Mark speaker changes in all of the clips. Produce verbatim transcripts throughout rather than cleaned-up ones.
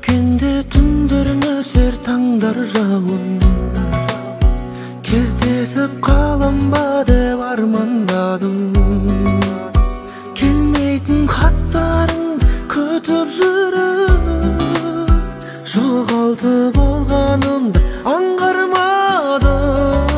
Speaker 1: Өткенде түндер нөсер таңдар жауын, кездесіп қалам ба деп армандадым. Келмейтін хаттарыңды күтіп жүріп, жоғалтып алғанымды аңғармадым.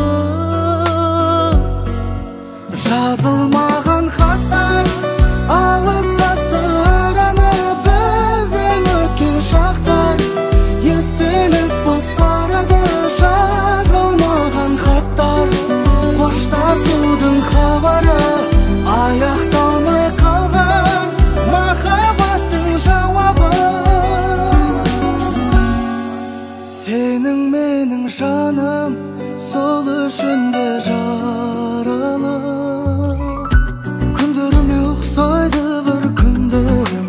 Speaker 1: Жазылмаған хаттар алыстатты араны, біздің өткен шақтар естелік боп барады. Жазылмаған хаттар, қоштасудың хабары, аяқталмай қалған махаббаттың жауабы. Сенің менің жаным, сол үшін де жаралы. Күндеріме ұқсайды бір күндерім,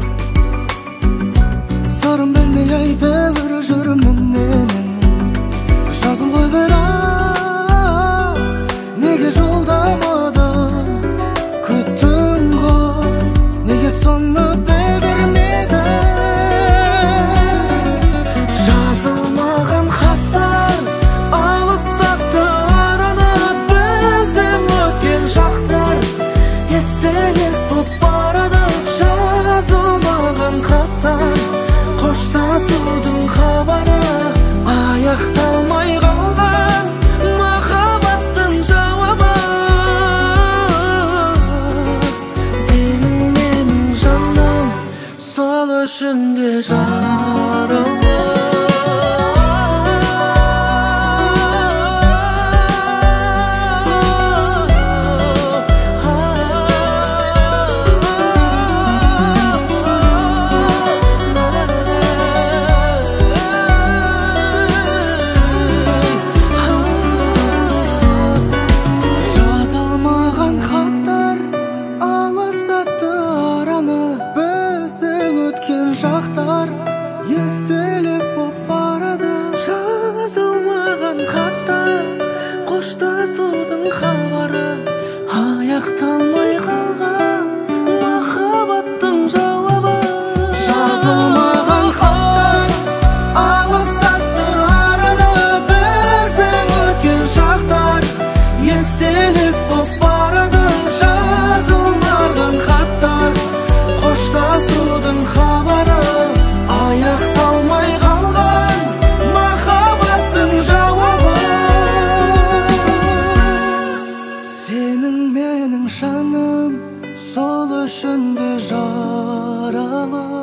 Speaker 1: сырым білмей айтып жүрмін. Жазым ғой бірақ, неге жолдамадың? Күттің ғой, неге соны білдірмедің? Жазылмаған хаттар алыстатты араны, біздің өткен шақтар естелік боп барады. Жазылмаған хаттар, қоштасудың хабары, аяқталмай қалған махаббаттың жауабы. Сенің менің жаным, сол үшін де жаралы. Шақтар естелік боп барады. Жазылмаған хаттар, қоштасудың хабары, аяқталмай қалған махаббаттың жауабы. Жазылмаған хаттар алыстатты араны, біздің өткен шақтар естелік боп барады. Жазылмаған хаттар, қоштасудың хабары, аяқталмай қалған махаббаттың жауабы. Сенің менің жаным, сол үшін де жаралы.